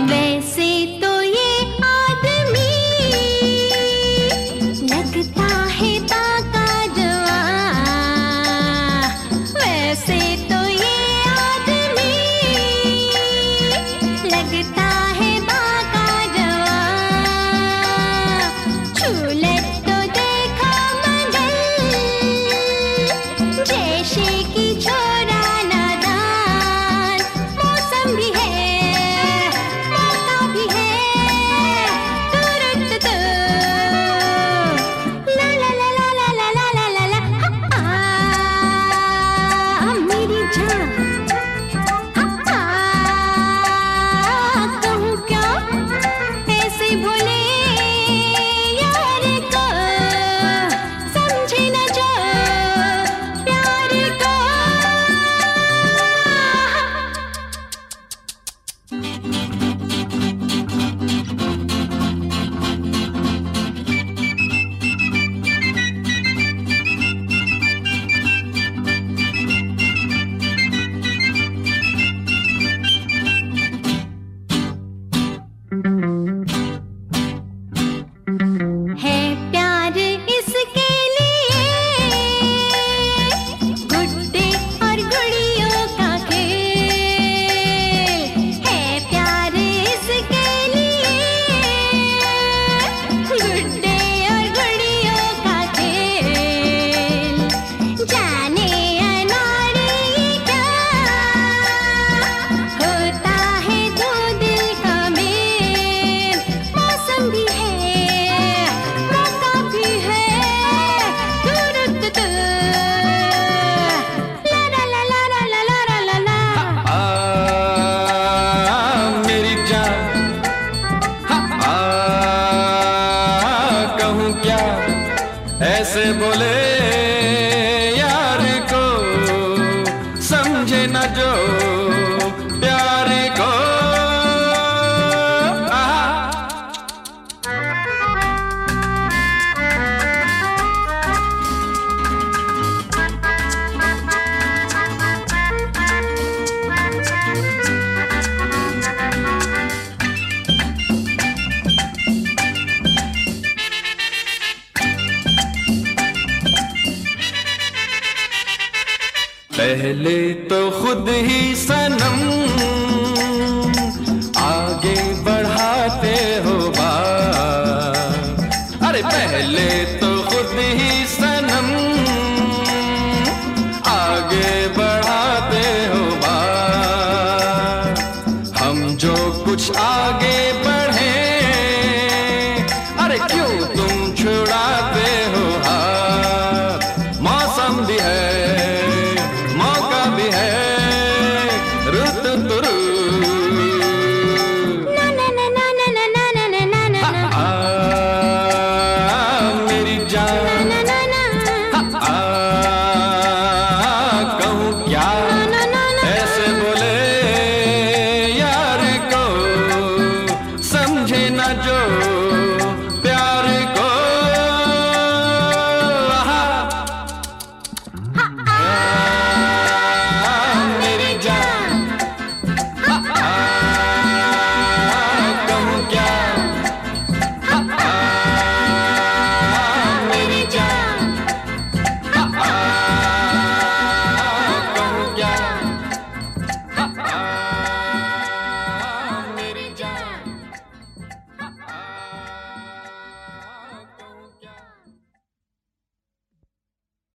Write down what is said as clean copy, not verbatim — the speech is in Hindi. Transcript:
वैसे तो ये आदमी लगता है बाका जवां। वैसे तो ये आदमी लगता है बाका जवां। झूले तो देखा मगर जैसे कि छोरा नादान। मौसम भी है मौका भी है तुरंत तो ला ला ला ला ला ला ला ला ला ला। मेरी जान कहूँ क्या ऐसे भोले यार को समझे न जो प्यार को। है प्यार इसके लिए गुड्डे और गुड़ियों का खेल। है प्यार इसके लिए गुड्डे और गुड़ियों का खेल। जाने अनाड़ी क्या होता है दो दिल का मेल। मौसम भी है मौका भी है तुरंत तो ला ला ला ला ला ला ला ला ला। मेरी जान कहूँ क्या ऐसे बोले यार को समझे न जो प्यार को। पहले तो खुद ही सनम आगे बढ़ाते हो बात। अरे पहले तो खुद ही सनम आगे बढ़ाते हो बात। हम जो कुछ